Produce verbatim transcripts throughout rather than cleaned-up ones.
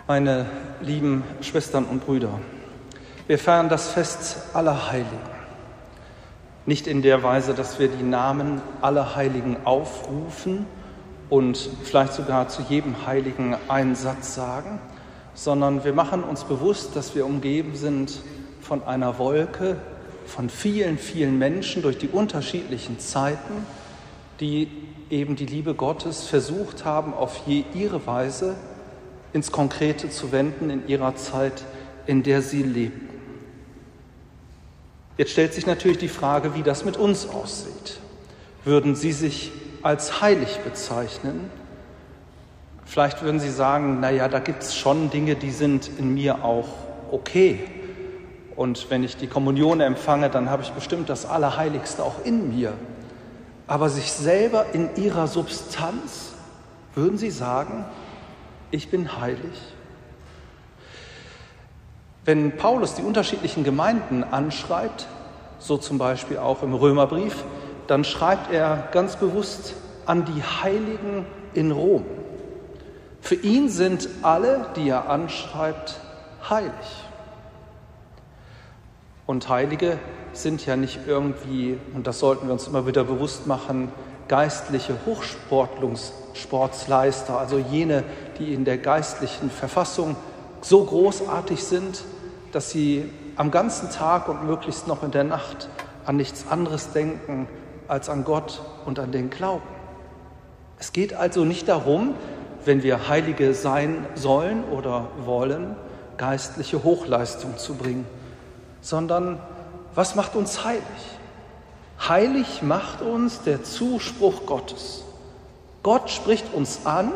Meine lieben Schwestern und Brüder, wir feiern das Fest aller Heiligen. Nicht in der Weise, dass wir die Namen aller Heiligen aufrufen und vielleicht sogar zu jedem Heiligen einen Satz sagen, sondern wir machen uns bewusst, dass wir umgeben sind von einer Wolke, von vielen, vielen Menschen durch die unterschiedlichen Zeiten, die eben die Liebe Gottes versucht haben, auf je ihre Weise ins Konkrete zu wenden in ihrer Zeit, in der sie lebten. Jetzt stellt sich natürlich die Frage, wie das mit uns aussieht. Würden Sie sich als heilig bezeichnen? Vielleicht würden Sie sagen, naja, da gibt es schon Dinge, die sind in mir auch okay. Und wenn ich die Kommunion empfange, dann habe ich bestimmt das Allerheiligste auch in mir. Aber sich selber in ihrer Substanz, würden Sie sagen, ich bin heilig? Wenn Paulus die unterschiedlichen Gemeinden anschreibt, so zum Beispiel auch im Römerbrief, dann schreibt er ganz bewusst an die Heiligen in Rom. Für ihn sind alle, die er anschreibt, heilig. Und Heilige sind ja nicht irgendwie, und das sollten wir uns immer wieder bewusst machen, geistliche Hochsportleister, also jene, die in der geistlichen Verfassung so großartig sind, dass sie am ganzen Tag und möglichst noch in der Nacht an nichts anderes denken als an Gott und an den Glauben. Es geht also nicht darum, wenn wir Heilige sein sollen oder wollen, geistliche Hochleistung zu bringen, sondern was macht uns heilig? Heilig macht uns der Zuspruch Gottes. Gott spricht uns an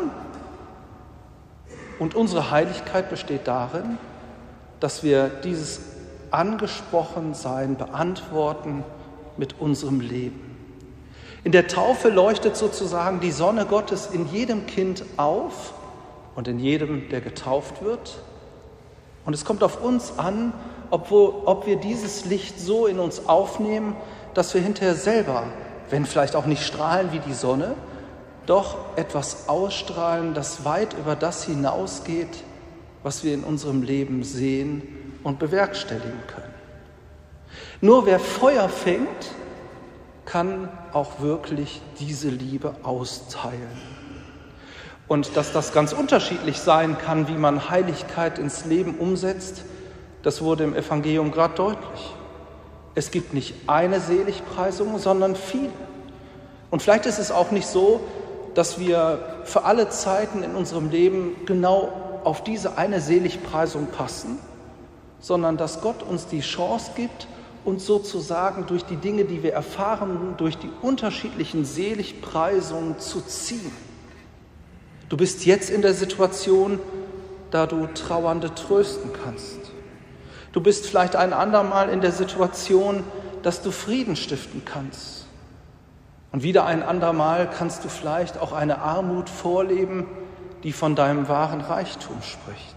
und unsere Heiligkeit besteht darin, dass wir dieses Angesprochensein beantworten mit unserem Leben. In der Taufe leuchtet sozusagen die Sonne Gottes in jedem Kind auf und in jedem, der getauft wird. Und es kommt auf uns an, ob wir, ob wir dieses Licht so in uns aufnehmen, dass wir hinterher selber, wenn vielleicht auch nicht strahlen wie die Sonne, doch etwas ausstrahlen, das weit über das hinausgeht, was wir in unserem Leben sehen und bewerkstelligen können. Nur wer Feuer fängt, kann auch wirklich diese Liebe austeilen. Und dass das ganz unterschiedlich sein kann, wie man Heiligkeit ins Leben umsetzt, das wurde im Evangelium gerade deutlich. Es gibt nicht eine Seligpreisung, sondern viele. Und vielleicht ist es auch nicht so, dass wir für alle Zeiten in unserem Leben genau auf diese eine Seligpreisung passen, sondern dass Gott uns die Chance gibt, uns sozusagen durch die Dinge, die wir erfahren, durch die unterschiedlichen Seligpreisungen zu ziehen. Du bist jetzt in der Situation, da du Trauernde trösten kannst. Du bist vielleicht ein andermal in der Situation, dass du Frieden stiften kannst. Und wieder ein andermal kannst du vielleicht auch eine Armut vorleben, die von deinem wahren Reichtum spricht.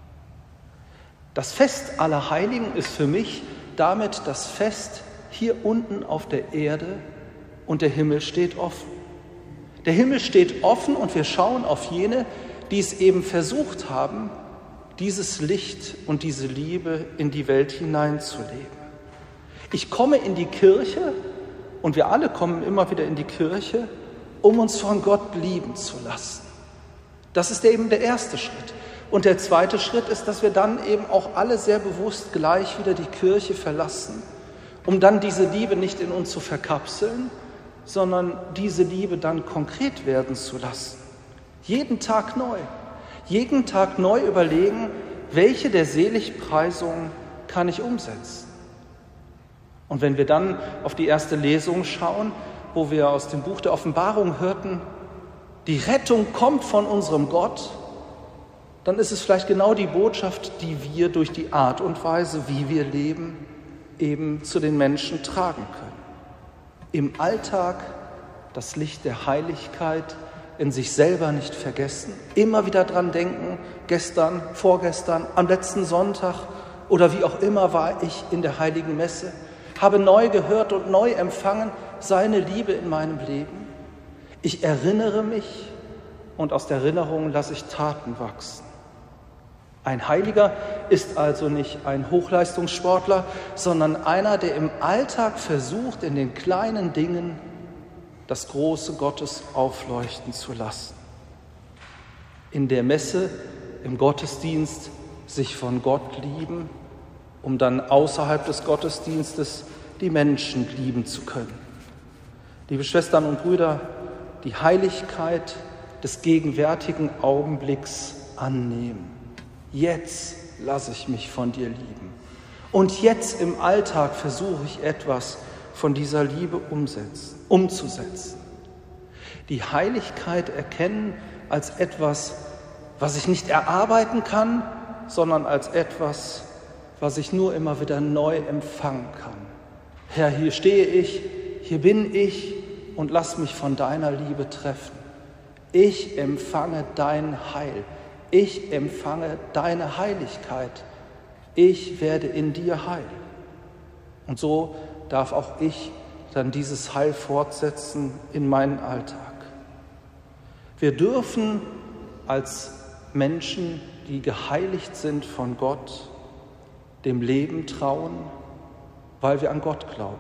Das Fest aller Heiligen ist für mich damit das Fest hier unten auf der Erde und der Himmel steht offen. Der Himmel steht offen und wir schauen auf jene, die es eben versucht haben, dieses Licht und diese Liebe in die Welt hineinzuleben. Ich komme in die Kirche und wir alle kommen immer wieder in die Kirche, um uns von Gott lieben zu lassen. Das ist eben der erste Schritt. Und der zweite Schritt ist, dass wir dann eben auch alle sehr bewusst gleich wieder die Kirche verlassen, um dann diese Liebe nicht in uns zu verkapseln, sondern diese Liebe dann konkret werden zu lassen. Jeden Tag neu. Jeden Tag neu überlegen, welche der Seligpreisungen kann ich umsetzen. Und wenn wir dann auf die erste Lesung schauen, wo wir aus dem Buch der Offenbarung hörten, die Rettung kommt von unserem Gott, dann ist es vielleicht genau die Botschaft, die wir durch die Art und Weise, wie wir leben, eben zu den Menschen tragen können. Im Alltag das Licht der Heiligkeit, in sich selber nicht vergessen, immer wieder dran denken, gestern, vorgestern, am letzten Sonntag oder wie auch immer war ich in der Heiligen Messe, habe neu gehört und neu empfangen seine Liebe in meinem Leben. Ich erinnere mich und aus der Erinnerung lasse ich Taten wachsen. Ein Heiliger ist also nicht ein Hochleistungssportler, sondern einer, der im Alltag versucht, in den kleinen Dingen das große Gottes aufleuchten zu lassen. In der Messe, im Gottesdienst sich von Gott lieben, um dann außerhalb des Gottesdienstes die Menschen lieben zu können. Liebe Schwestern und Brüder, die Heiligkeit des gegenwärtigen Augenblicks annehmen. Jetzt lasse ich mich von dir lieben. Und jetzt im Alltag versuche ich etwas von dieser Liebe umsetzen, umzusetzen. Die Heiligkeit erkennen als etwas, was ich nicht erarbeiten kann, sondern als etwas, was ich nur immer wieder neu empfangen kann. Herr, hier stehe ich, hier bin ich und lass mich von deiner Liebe treffen. Ich empfange dein Heil. Ich empfange deine Heiligkeit. Ich werde in dir heil. Und so darf auch ich dann dieses Heil fortsetzen in meinen Alltag. Wir dürfen als Menschen, die geheiligt sind von Gott, dem Leben trauen, weil wir an Gott glauben.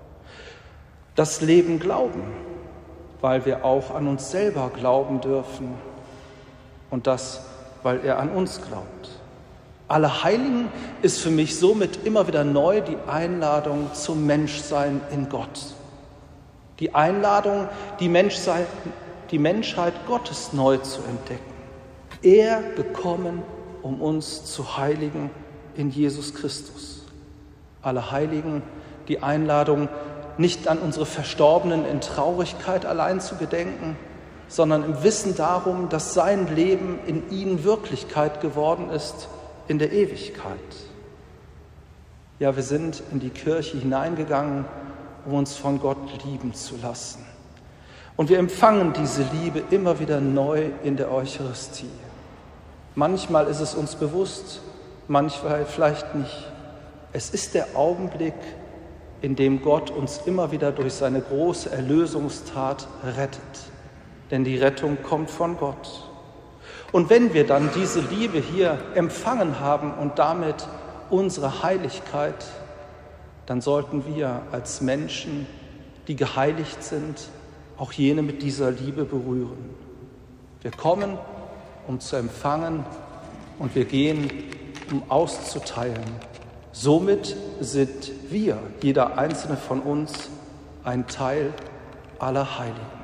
Das Leben glauben, weil wir auch an uns selber glauben dürfen und das, weil er an uns glaubt. Allerheiligen ist für mich somit immer wieder neu die Einladung zum Menschsein in Gott. Die Einladung, die Menschheit, die Menschheit Gottes neu zu entdecken. Er gekommen, um uns zu heiligen in Jesus Christus. Allerheiligen, die Einladung, nicht an unsere Verstorbenen in Traurigkeit allein zu gedenken, sondern im Wissen darum, dass sein Leben in ihnen Wirklichkeit geworden ist in der Ewigkeit. Ja, wir sind in die Kirche hineingegangen, um uns von Gott lieben zu lassen. Und wir empfangen diese Liebe immer wieder neu in der Eucharistie. Manchmal ist es uns bewusst, manchmal vielleicht nicht. Es ist der Augenblick, in dem Gott uns immer wieder durch seine große Erlösungstat rettet. Denn die Rettung kommt von Gott. Und wenn wir dann diese Liebe hier empfangen haben und damit unsere Heiligkeit, dann sollten wir als Menschen, die geheiligt sind, auch jene mit dieser Liebe berühren. Wir kommen, um zu empfangen, und wir gehen, um auszuteilen. Somit sind wir, jeder einzelne von uns, ein Teil aller Heiligen.